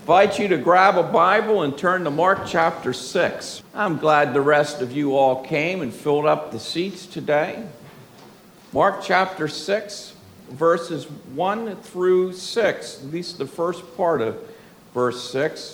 invite you to grab a Bible and turn to Mark chapter 6. I'm glad the rest of you all came and filled up the seats today. Mark chapter 6, verses 1 through 6, at least the first part of verse 6.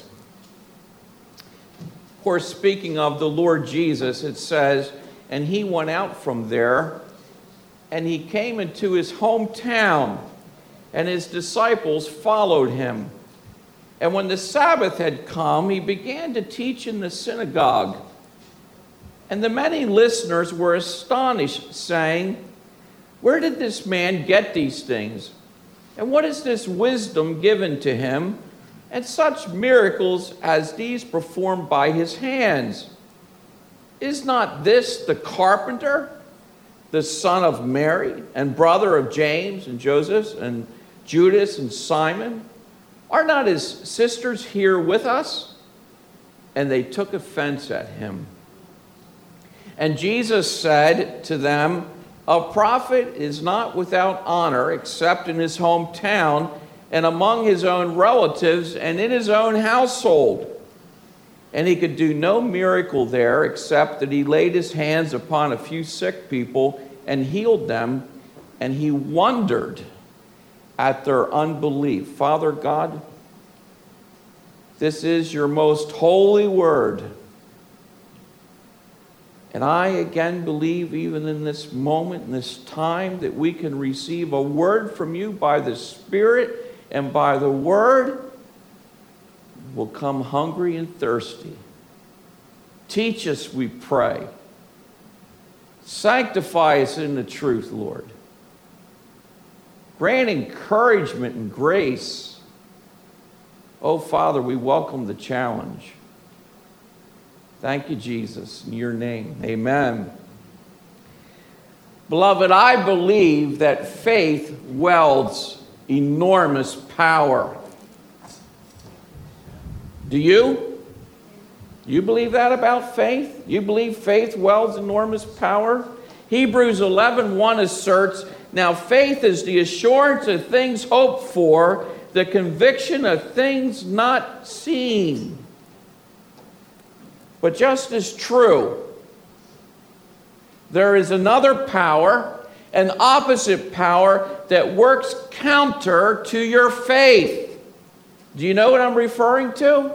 Of course, speaking of the Lord Jesus, it says, "And he went out from there, and he came into his hometown, and his disciples followed him. And when the Sabbath had come, he began to teach in the synagogue. And the many listeners were astonished, saying, 'Where did this man get these things? And what is this wisdom given to him? And such miracles as these performed by his hands? Is not this the carpenter, the son of Mary, and brother of James and Joseph and Judas and Simon? Are not his sisters here with us?' And they took offense at him. And Jesus said to them, 'A prophet is not without honor except in his hometown and among his own relatives and in his own household.' And he could do no miracle there except that he laid his hands upon a few sick people and healed them, and he wondered at their unbelief." Father God, this is your most holy word. And I again believe, even in this moment, in this time, that we can receive a word from you by the Spirit and by the word. We'll come hungry and thirsty. Teach us, we pray. Sanctify us in the truth, Lord. Grant encouragement and grace. Oh, Father, we welcome the challenge. Thank you, Jesus, in your name. Amen. Beloved, I believe that faith wields enormous power. Do you? You believe that about faith? You believe faith wields enormous power? Hebrews 11:1 asserts, "Now faith is the assurance of things hoped for, the conviction of things not seen." But just as true, there is another power, an opposite power that works counter to your faith. Do you know what I'm referring to?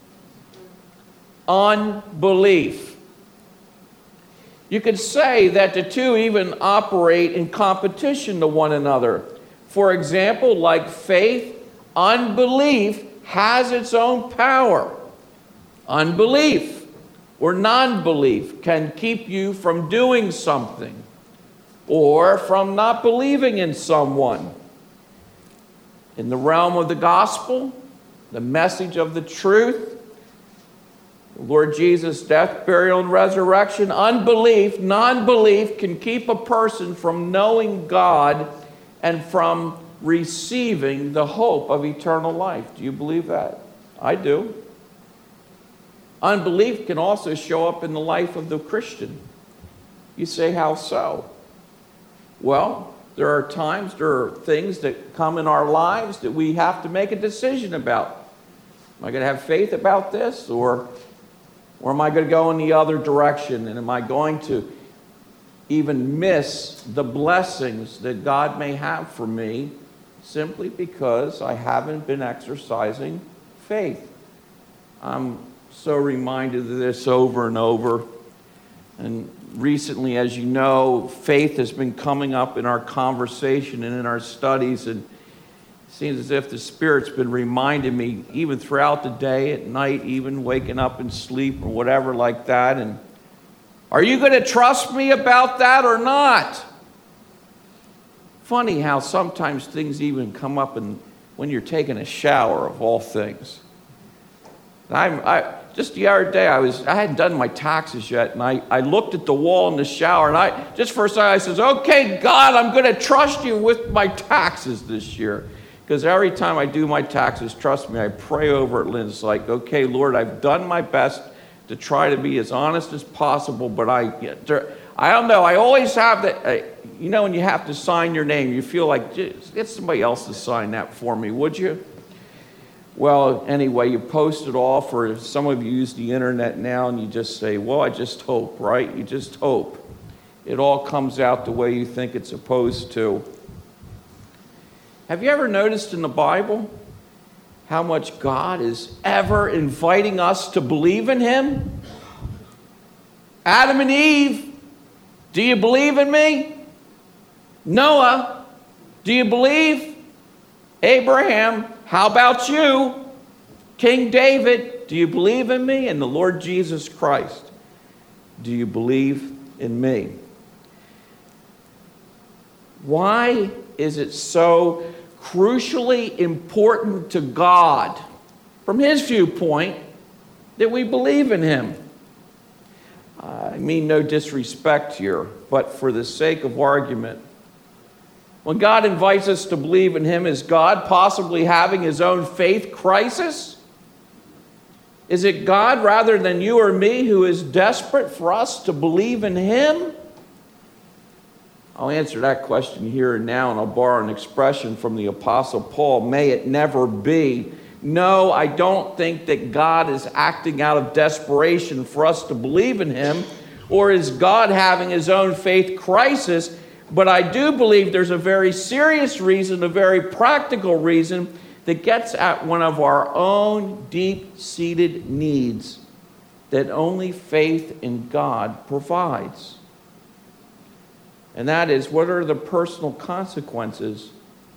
Unbelief. You could say that the two even operate in competition to one another. For example, like faith, unbelief has its own power. Unbelief or non-belief can keep you from doing something or from not believing in someone. In the realm of the gospel, the message of the truth, the Lord Jesus' death, burial, and resurrection, non-belief can keep a person from knowing God and from receiving the hope of eternal life. Do you believe that? I do. Unbelief can also show up in the life of the Christian. You say, how so? Well, there are times, there are things that come in our lives that we have to make a decision about. Am I going to have faith about this, or am I going to go in the other direction? And am I going to even miss the blessings that God may have for me simply because I haven't been exercising faith? I'm so reminded of this over and over. And recently, as you know, faith has been coming up in our conversation and in our studies, and it seems as if the Spirit's been reminding me, even throughout the day, at night, even waking up in sleep or whatever like that. And are you going to trust me about that or not? Funny how sometimes things even come up when you're taking a shower, of all things. Just the other day, I hadn't done my taxes yet, and I looked at the wall in the shower, and just for a second, I says, "Okay, God, I'm going to trust you with my taxes this year." Because every time I do my taxes, trust me, I pray over it, and it's like, okay, Lord, I've done my best to try to be as honest as possible, but I don't know, I always have that, when you have to sign your name, you feel like, get somebody else to sign that for me, would you? Well, anyway, you post it off, or some of you use the internet now and you just say, well, I just hope, right? You just hope it all comes out the way you think it's supposed to. Have you ever noticed in the Bible how much God is ever inviting us to believe in him? Adam and Eve, do you believe in me? Noah, do you believe? Abraham, how about you? King David, do you believe in me? And the Lord Jesus Christ, do you believe in me? Why is it so crucially important to God, from his viewpoint, that we believe in him? I mean no disrespect here, but for the sake of argument, when God invites us to believe in him, is God possibly having his own faith crisis? Is it God rather than you or me who is desperate for us to believe in him? I'll answer that question here and now, and I'll borrow an expression from the Apostle Paul. May it never be. No, I don't think that God is acting out of desperation for us to believe in him, or is God having his own faith crisis. But I do believe there's a very serious reason, a very practical reason, that gets at one of our own deep-seated needs that only faith in God provides. And that is, what are the personal consequences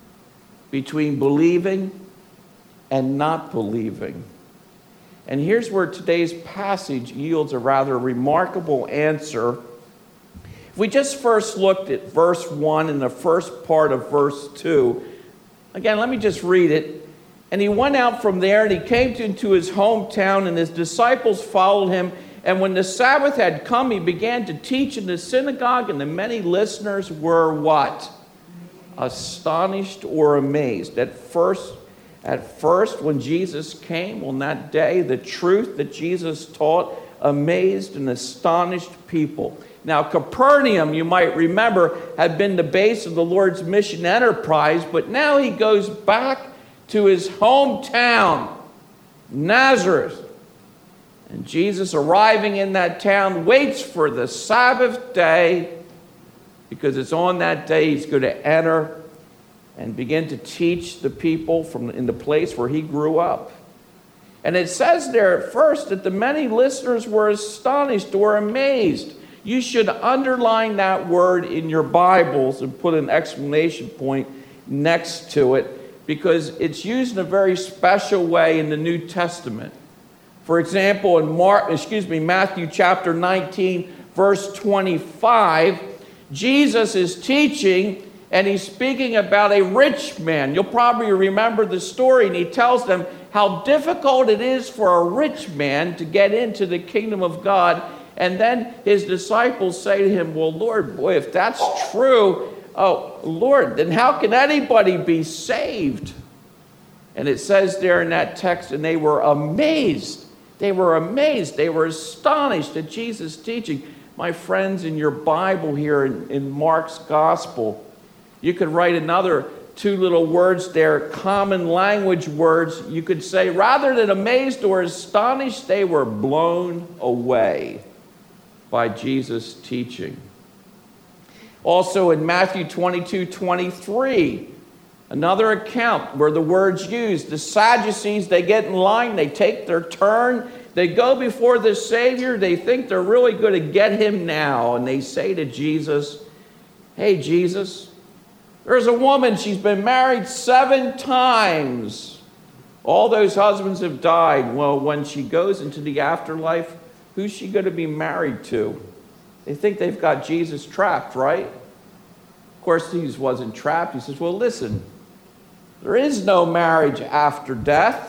between believing and not believing? And here's where today's passage yields a rather remarkable answer. If we just first looked at verse 1 and the first part of verse 2, again, let me just read it. And he went out from there, and he came into his hometown, and his disciples followed him. And when the Sabbath had come, he began to teach in the synagogue, and the many listeners were what? Astonished or amazed. At first, when Jesus came on that day, the truth that Jesus taught amazed and astonished people. Now, Capernaum, you might remember, had been the base of the Lord's mission enterprise, but now he goes back to his hometown, Nazareth. And Jesus, arriving in that town, waits for the Sabbath day, because it's on that day he's going to enter and begin to teach the people in the place where he grew up. And it says there at first that the many listeners were astonished or amazed. You should underline that word in your Bibles and put an exclamation point next to it, because it's used in a very special way in the New Testament. For example, in Matthew chapter 19, verse 25, Jesus is teaching, and he's speaking about a rich man. You'll probably remember the story, and he tells them how difficult it is for a rich man to get into the kingdom of God. And then his disciples say to him, well, Lord, boy, if that's true, oh, Lord, then how can anybody be saved? And it says there in that text, and they were amazed. They were amazed. They were astonished at Jesus' teaching. My friends, in your Bible here in Mark's Gospel, you could write another two little words there, common language words. You could say, rather than amazed or astonished, they were blown away by Jesus' teaching. Also in Matthew 22:23, another account where the word's used. The Sadducees, they get in line, they take their turn, they go before the Savior, they think they're really going to get him now, and they say to Jesus, hey, Jesus, there's a woman, she's been married 7 times. All those husbands have died. Well, when she goes into the afterlife, who's she going to be married to? They think they've got Jesus trapped, right? Of course, Jesus wasn't trapped. He says, well, listen, there is no marriage after death.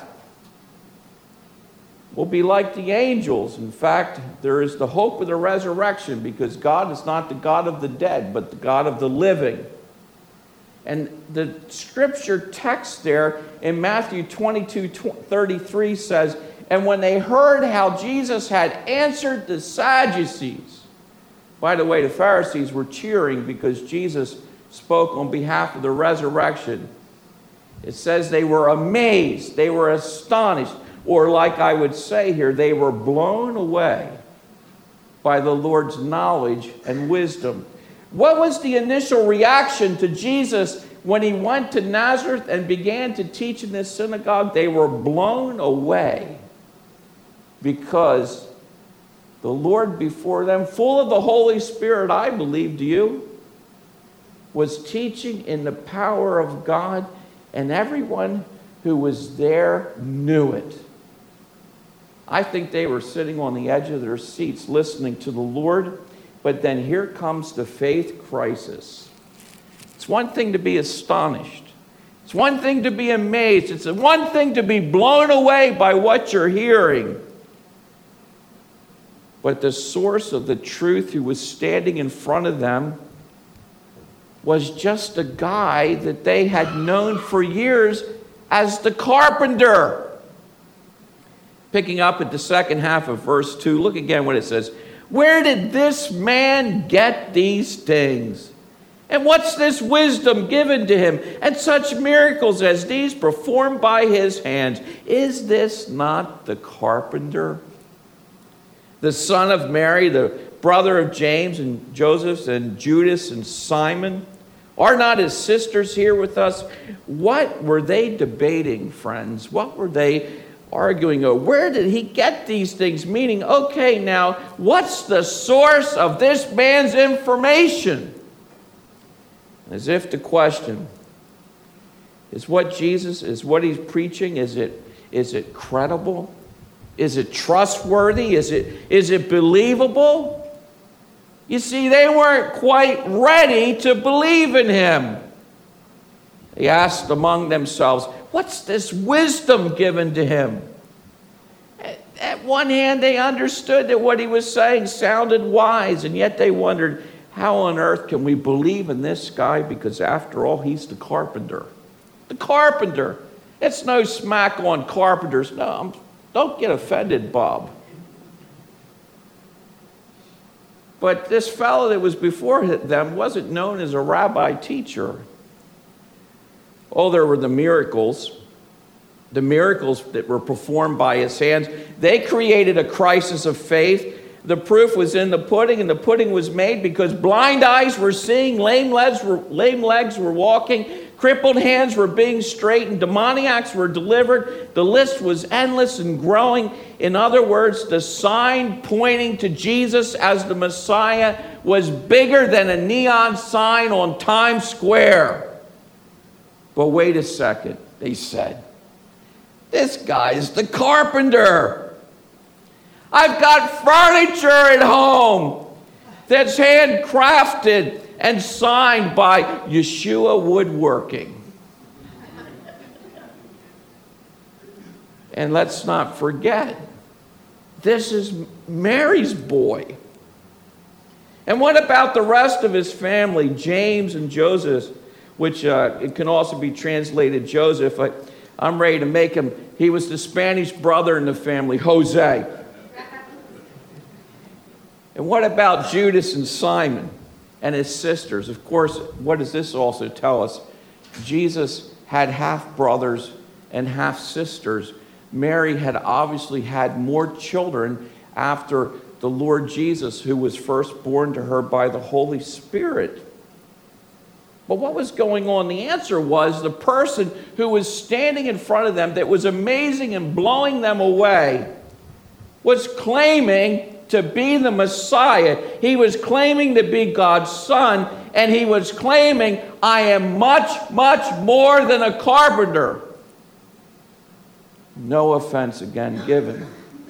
We'll be like the angels. In fact, there is the hope of the resurrection, because God is not the God of the dead, but the God of the living. And the scripture text there in Matthew 22:33 says, and when they heard how Jesus had answered the Sadducees, by the way, the Pharisees were cheering because Jesus spoke on behalf of the resurrection. It says they were amazed, they were astonished, or like I would say here, they were blown away by the Lord's knowledge and wisdom. What was the initial reaction to Jesus when he went to Nazareth and began to teach in this synagogue? They were blown away because the Lord before them, full of the Holy Spirit, I believe, do you, was teaching in the power of God, and everyone who was there knew it. I think they were sitting on the edge of their seats listening to the Lord, but then here comes the faith crisis. It's one thing to be astonished. It's one thing to be amazed. It's one thing to be blown away by what you're hearing. But the source of the truth who was standing in front of them was just a guy that they had known for years as the carpenter. Picking up at the second half of verse 2, look again what it says. Where did this man get these things? And what's this wisdom given to him? And such miracles as these performed by his hands? Is this not the carpenter? The son of Mary, the brother of James and Joseph and Judas and Simon? Are not his sisters here with us? What were they debating, friends? What were they arguing over? Where did he get these things? Meaning, okay, now, what's the source of this man's information? As if to question, is what he's preaching, is it credible? Is it trustworthy? Is it believable? You see, they weren't quite ready to believe in him. They asked among themselves, what's this wisdom given to him? At one hand, they understood that what he was saying sounded wise, and yet they wondered, how on earth can we believe in this guy? Because after all, he's the carpenter. The carpenter. It's no smack on carpenters. No, don't get offended, Bob. But this fellow that was before them wasn't known as a rabbi teacher. Oh, there were the miracles that were performed by his hands. They created a crisis of faith. The proof was in the pudding, and the pudding was made because blind eyes were seeing, lame legs were walking, crippled hands were being straightened, demoniacs were delivered. The list was endless and growing. In other words, the sign pointing to Jesus as the Messiah was bigger than a neon sign on Times Square. But wait a second, they said. This guy's the carpenter. I've got furniture at home that's handcrafted and signed by Yeshua Woodworking. And let's not forget, this is Mary's boy. And what about the rest of his family, James and Joseph, which it can also be translated Joseph. I'm ready to make him, he was the Spanish brother in the family, Jose. And what about Judas and Simon and his sisters? Of course, what does this also tell us? Jesus had half-brothers and half-sisters. Mary had obviously had more children after the Lord Jesus, who was first born to her by the Holy Spirit. But what was going on? The answer was the person who was standing in front of them that was amazing and blowing them away was claiming to be the Messiah. He was claiming to be God's son, and he was claiming, I am much, much more than a carpenter. No offense again given.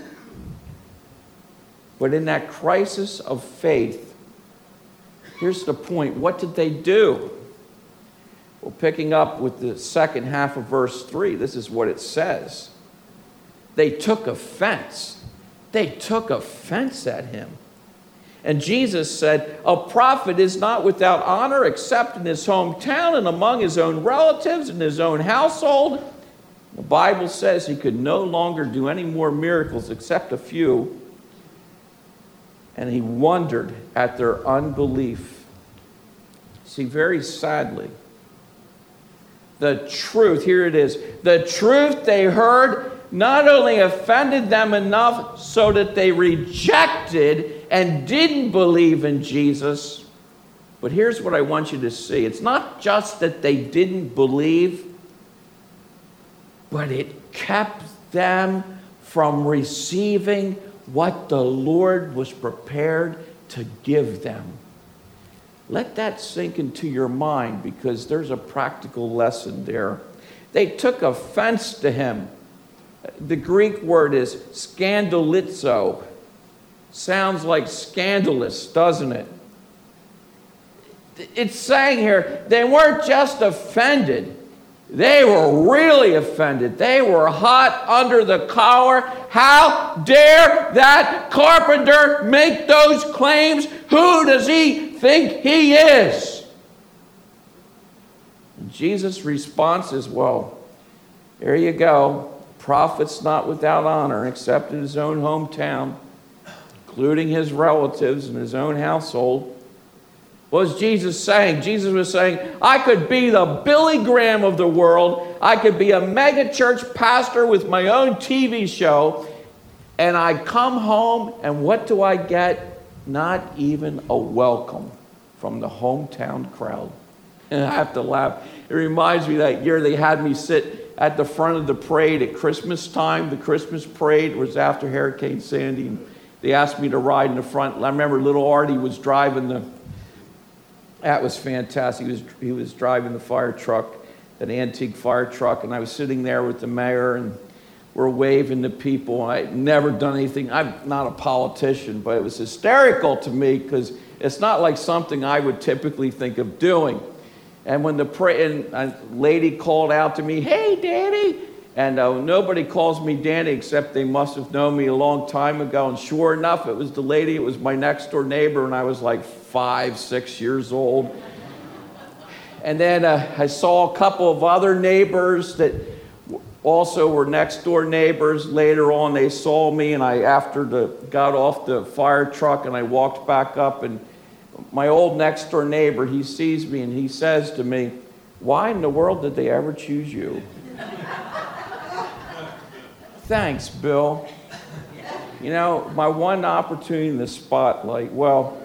But in that crisis of faith, here's the point. What did they do? Well, picking up with the second half of verse 3, this is what it says. They took offense. They took offense at him. And Jesus said, a prophet is not without honor except in his hometown and among his own relatives and his own household. The Bible says he could no longer do any more miracles except a few. And he wondered at their unbelief. See, very sadly, the truth. Here it is. The truth they heard not only offended them enough so that they rejected and didn't believe in Jesus, but here's what I want you to see. It's not just that they didn't believe, but it kept them from receiving what the Lord was prepared to give them. Let that sink into your mind, because there's a practical lesson there. They took offense to him. The Greek word is scandalizo. Sounds like scandalous, doesn't it? It's saying here, they weren't just offended. They were really offended. They were hot under the collar. How dare that carpenter make those claims? Who does he think he is? And Jesus' response is, well, there you go. Prophet's not without honor, except in his own hometown, including his relatives and his own household. What was Jesus saying? Jesus was saying, I could be the Billy Graham of the world. I could be a mega church pastor with my own TV show. And I come home, and what do I get? Not even a welcome from the hometown crowd. And I have to laugh. It reminds me that year they had me sit at the front of the parade at Christmas time. The Christmas parade was after Hurricane Sandy. And they asked me to ride in the front. I remember little Artie was driving that was fantastic. He was driving the fire truck, that antique fire truck, and I was sitting there with the mayor, and we're waving to people. I'd never done anything. I'm not a politician, but it was hysterical to me because it's not like something I would typically think of doing. And when a lady called out to me, "Hey, Danny," and nobody calls me Danny except they must have known me a long time ago. And sure enough, it was the lady. It was my next door neighbor, and I was like 5, 6 years old. And then I saw a couple of other neighbors that also were next door neighbors. Later on, they saw me, and I got off the fire truck, and I walked back up, and my old next door neighbor, he sees me, and he says to me, "Why in the world did they ever choose you?" Thanks, Bill. You know, my one opportunity in the spotlight, well,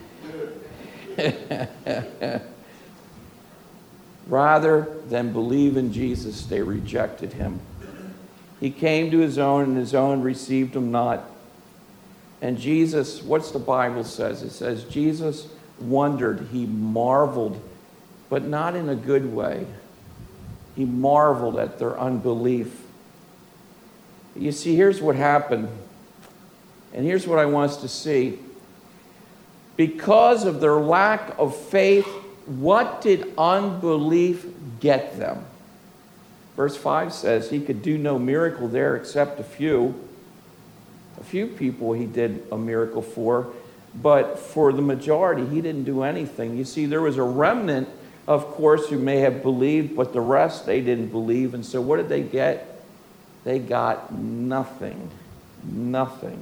rather than believe in Jesus, they rejected him. He came to his own, and his own received him not. And Jesus, what's the Bible says? It says Jesus wondered, he marveled, but not in a good way. He marveled at their unbelief. You see, here's what happened, and here's what I want us to see. Because of their lack of faith, what did unbelief get them? Verse 5 says he could do no miracle there except a few. A few people he did a miracle for, but for the majority, he didn't do anything. You see, there was a remnant, of course, who may have believed, but the rest, they didn't believe. And so what did they get? They got nothing. Nothing.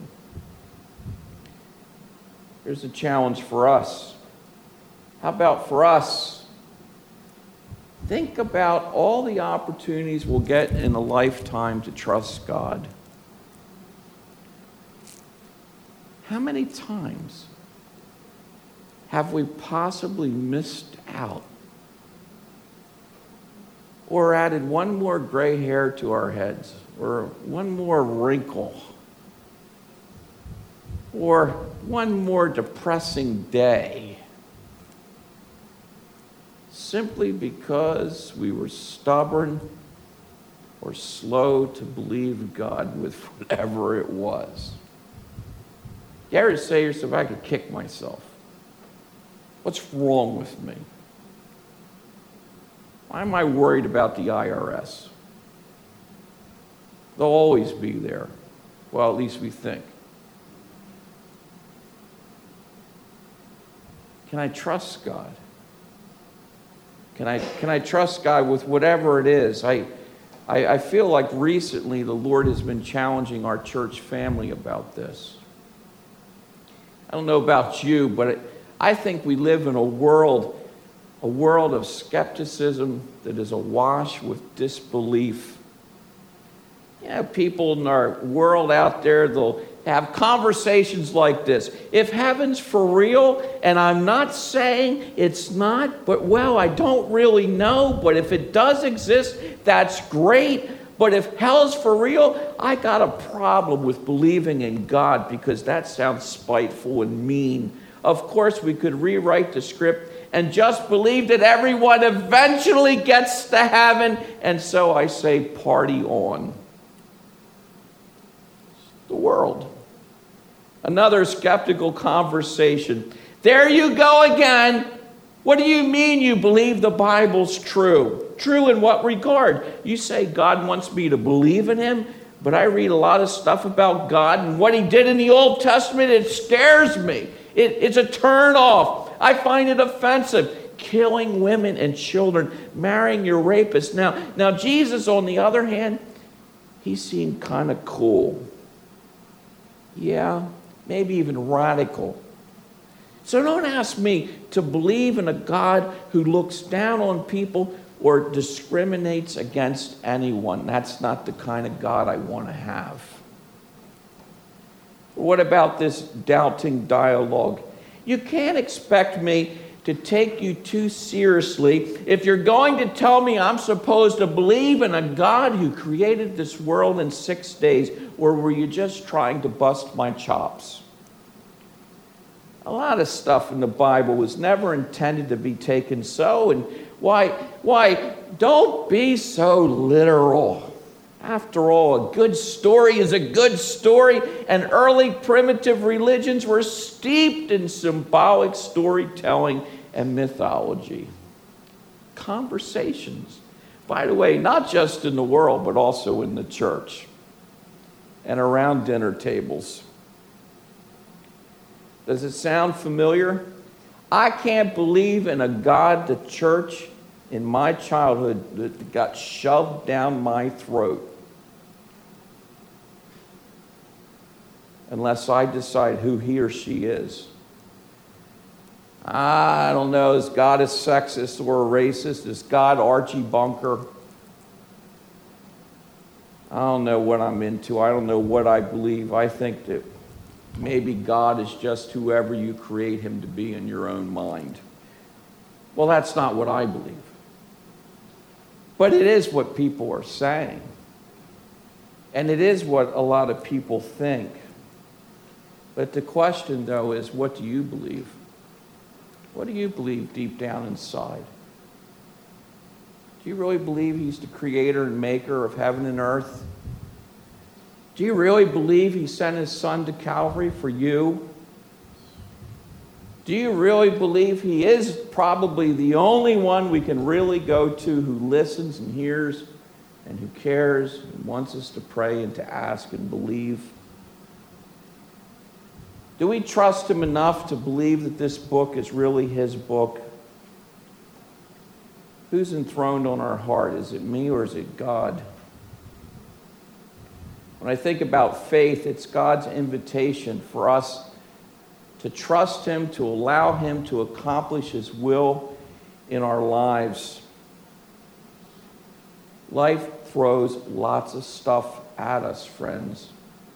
Here's a challenge for us. How about for us? Think about all the opportunities we'll get in a lifetime to trust God. How many times have we possibly missed out or added one more gray hair to our heads or one more wrinkle or one more depressing day simply because we were stubborn or slow to believe God with whatever it was? You ever say to yourself, I could kick myself. What's wrong with me? Why am I worried about the IRS? They'll always be there. Well, at least we think. Can I trust God? Can I trust God with whatever it is? I feel like recently the Lord has been challenging our church family about this. I don't know about you, but I think we live in a world a world of skepticism that is awash with disbelief. People in our world out there, they'll have conversations like this. If heaven's for real, and I'm not saying it's not, but I don't really know, but if it does exist, that's great. But if hell's for real, I got a problem with believing in God because that sounds spiteful and mean. Of course, we could rewrite the script and just believe that everyone eventually gets to heaven. And so I say, party on. The world. Another skeptical conversation. There you go again. What do you mean you believe the Bible's true? True in what regard? You say God wants me to believe in him, but I read a lot of stuff about God and what he did in the Old Testament. It scares me. It's a turnoff. I find it offensive. Killing women and children, marrying your rapist. Now Jesus, on the other hand, he seemed kind of cool. Yeah, maybe even radical. So don't ask me to believe in a God who looks down on people or discriminates against anyone. That's not the kind of God I want to have. What about this doubting dialogue? You can't expect me to take you too seriously if you're going to tell me I'm supposed to believe in a God who created this world in 6 days, or were you just trying to bust my chops? A lot of stuff in the Bible was never intended to be taken so, and why, don't be so literal. After all, a good story is a good story, and early primitive religions were steeped in symbolic storytelling and mythology. Conversations, by the way, not just in the world, but also in the church and around dinner tables. Does it sound familiar? I can't believe in a God, the church, in my childhood that got shoved down my throat unless I decide who he or she is. I don't know, is God a sexist or a racist? Is God Archie Bunker? I don't know what I'm into. I don't know what I believe. I think that maybe God is just whoever you create him to be in your own mind. Well, that's not what I believe. But it is what people are saying. And it is what a lot of people think. But the question, though, is what do you believe? What do you believe deep down inside? Do you really believe he's the creator and maker of heaven and earth? Do you really believe he sent his son to Calvary for you? Do you really believe he is probably the only one we can really go to who listens and hears and who cares and wants us to pray and to ask and believe? Do we trust him enough to believe that this book is really his book? Who's enthroned on our heart? Is it me or is it God? When I think about faith, it's God's invitation for us to trust him, to allow him to accomplish his will in our lives. Life throws lots of stuff at us, friends.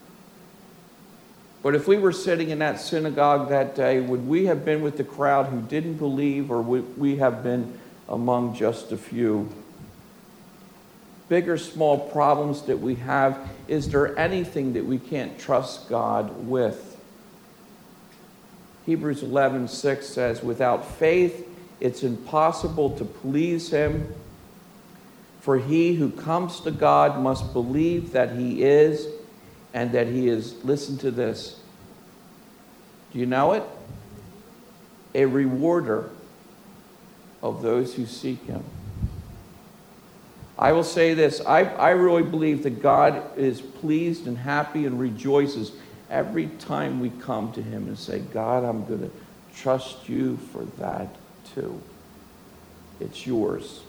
But if we were sitting in that synagogue that day, would we have been with the crowd who didn't believe, or would we have been among just a few? Big or small problems that we have, is there anything that we can't trust God with? Hebrews 11:6 says, without faith, it's impossible to please him. For he who comes to God must believe that he is, and that he is, listen to this. Do you know it? A rewarder of those who seek him. I will say this, I really believe that God is pleased and happy and rejoices every time we come to him and say, God, I'm going to trust you for that too. It's yours.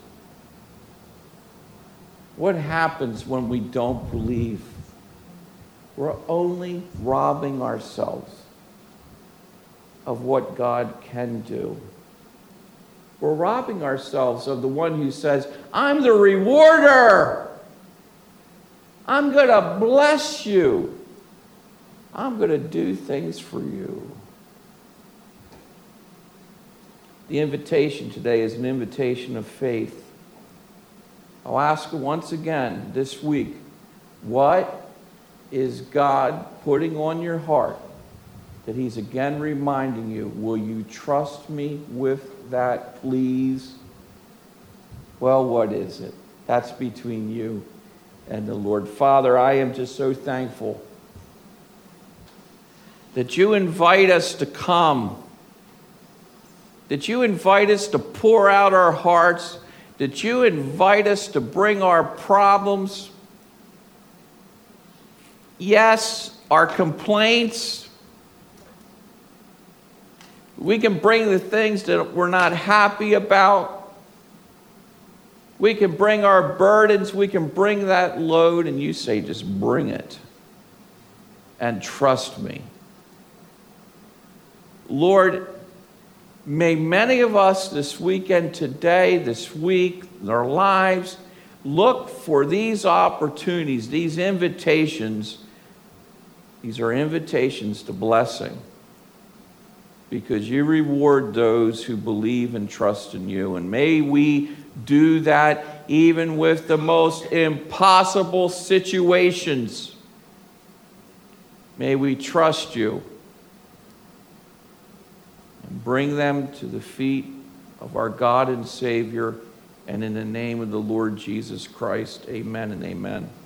What happens when we don't believe? We're only robbing ourselves of what God can do. we're robbing ourselves of the one who says, I'm the rewarder. I'm going to bless you. I'm going to do things for you. The invitation today is an invitation of faith. I'll ask you once again this week, what is God putting on your heart that he's again reminding you? Will you trust me with that, please? Well, what is it? That's between you and the Lord. Father, I am just so thankful that you invite us to come, that you invite us to pour out our hearts, that you invite us to bring our problems, yes, our complaints. We can bring the things that we're not happy about. We can bring our burdens. We can bring that load. And you say, just bring it. And trust me. Lord, may many of us this weekend, today, this week, in our lives, look for these opportunities, these invitations. These are invitations to blessing, because you reward those who believe and trust in you. And may we do that even with the most impossible situations. May we trust you and bring them to the feet of our God and Savior. And in the name of the Lord Jesus Christ, amen and amen.